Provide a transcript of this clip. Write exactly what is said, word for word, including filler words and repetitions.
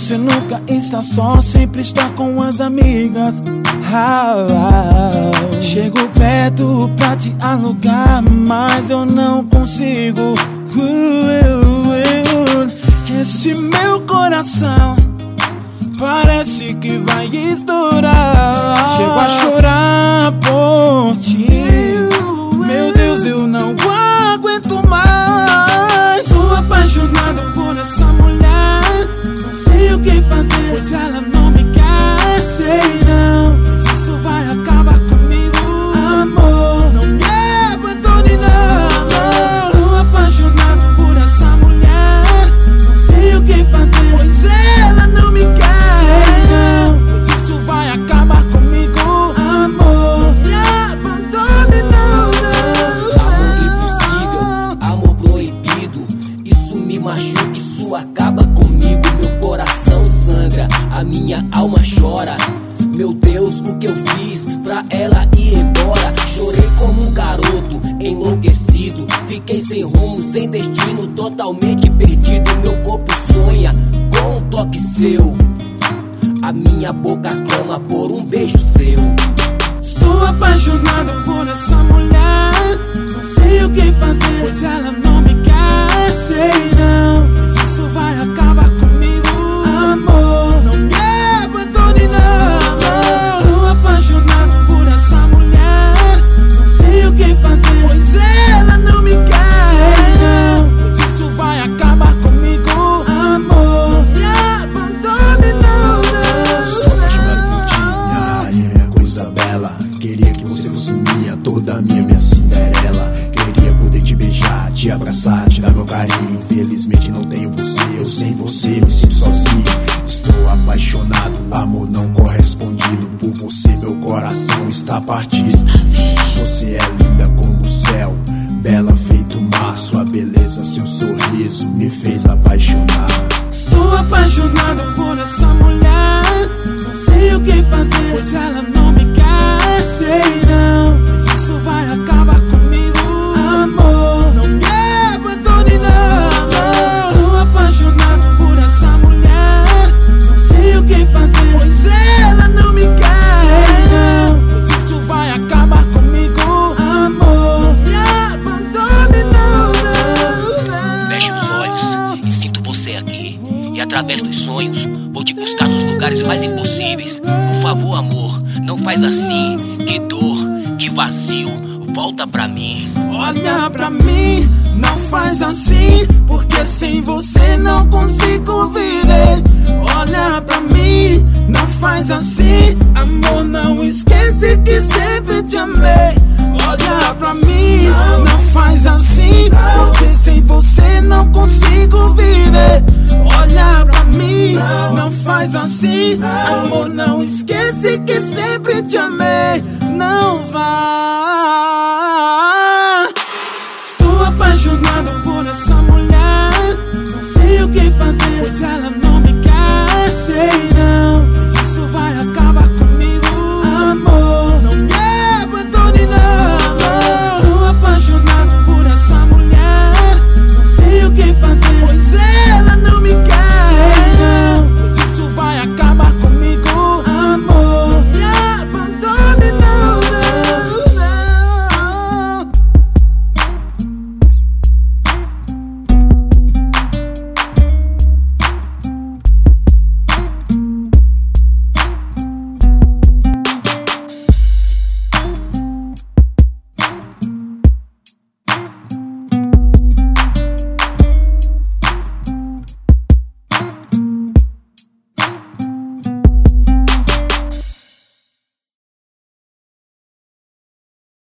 Você nunca está só, sempre está com as amigas. ah, ah. Chego perto pra te alugar, mas eu não consigo. uh, uh, uh. Esse meu coração parece que vai estourar. Chego a chorar por ti. Meu Deus, eu não aguento mais. Estou apaixonado por essa mulher. Não sei o que fazer, pois ela não me quer. Sei não, mas isso vai acabar comigo. Amor, não me abandone não. Estou apaixonado por essa mulher. Não sei o que fazer, pois ela não me quer. Sei não, mas isso vai acabar comigo. Amor, não me abandone não, não. Amor impossível, amor proibido. Isso me machuca, isso acaba comigo. Meu coração sangra, a minha alma chora. Meu Deus, o que eu fiz pra ela ir embora? Chorei como um garoto enlouquecido. Fiquei sem rumo, sem destino, totalmente perdido. Meu corpo sonha com um toque seu. A minha boca clama por um beijo seu. Estou apaixonado por essa mulher. Não sei o que fazer, pois ela não me quer. Sei não, mas isso vai acabar comigo. Amor, não me abandone não. Estou apaixonado por essa mulher. Não sei o que fazer, pois ela não me quer. Sei não, mas isso vai acabar comigo. Amor, não me abandone não, não. Estou apaixonado por ti, minha rainha, minha coisa bela. Queria que você fosse minha, toda minha, minha Cinderela. Queria poder te beijar, te abraçar, te dar meu carinho. Infelizmente não tenho você, eu sem você me sinto sozinho. Estou apaixonado, amor não correspondido. Por você meu coração está partido. Você é linda como o céu, bela feito o mar. Sua beleza, seu sorriso me fez apaixonar. Estou apaixonado por essa mulher. Não sei o que fazer, pois ela não me quer. Sei não, mas isso vai acabar comigo. Amor, não me abandone não. Estou apaixonado por essa mulher. Não sei o que fazer, pois ela não me quer. Sei não, mas isso vai acabar comigo. Amor, não me abandone não, não. Fecho os olhos e sinto você aqui. E através dos sonhos vou te buscar nos lugares mais impossíveis. Por favor, amor, não faz assim. Que dor, que vazio, volta pra mim. Olha pra mim, não faz assim, porque sem você não consigo viver. Olha pra mim, não faz assim, amor, não esquece que sempre te amei. Olha pra mim, não faz assim, porque sem você não consigo viver. Olha pra mim, não faz assim, amor, não esquece que sempre te amei. Não vá. Estou apaixonado por essa mulher. Não sei o que fazer, pois ela não